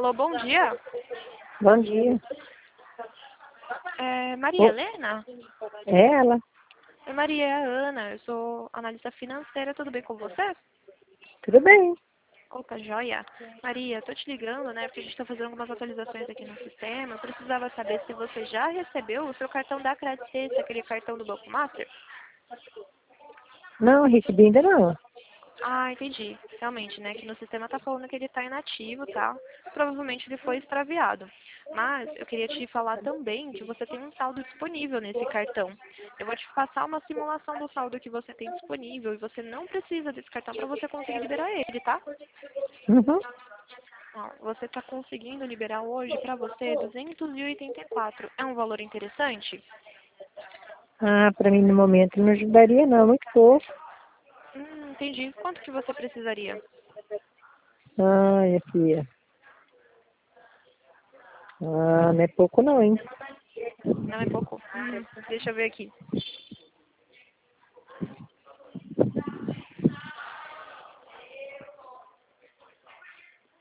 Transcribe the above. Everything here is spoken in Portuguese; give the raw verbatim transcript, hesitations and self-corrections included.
Alô, bom dia. Bom dia. É Maria Ô, Helena? é ela? Oi, Maria, é a Ana. Eu sou analista financeira. Tudo bem com você? Tudo bem. Opa, joia. Maria, tô te ligando, né? Porque a gente tá fazendo algumas atualizações aqui no sistema. Eu precisava saber se você já recebeu o seu cartão da Credit Suisse, aquele cartão do Banco Master. Não, recebi ainda não. Ah, entendi. Realmente, né? Que no sistema tá falando que ele tá inativo, tá? Provavelmente ele foi extraviado. Mas eu queria te falar também que você tem um saldo disponível nesse cartão. Eu vou te passar uma simulação do saldo que você tem disponível e você não precisa desse cartão para você conseguir liberar ele, tá? Uhum. Ó, você está conseguindo liberar hoje para você duzentos e oitenta e quatro. É um valor interessante? Ah, pra mim no momento não ajudaria não, muito pouco. Hum, entendi. Quanto que você precisaria? Ai, filha. Ah, não é pouco não, hein? Não é pouco? Hum, deixa eu ver aqui.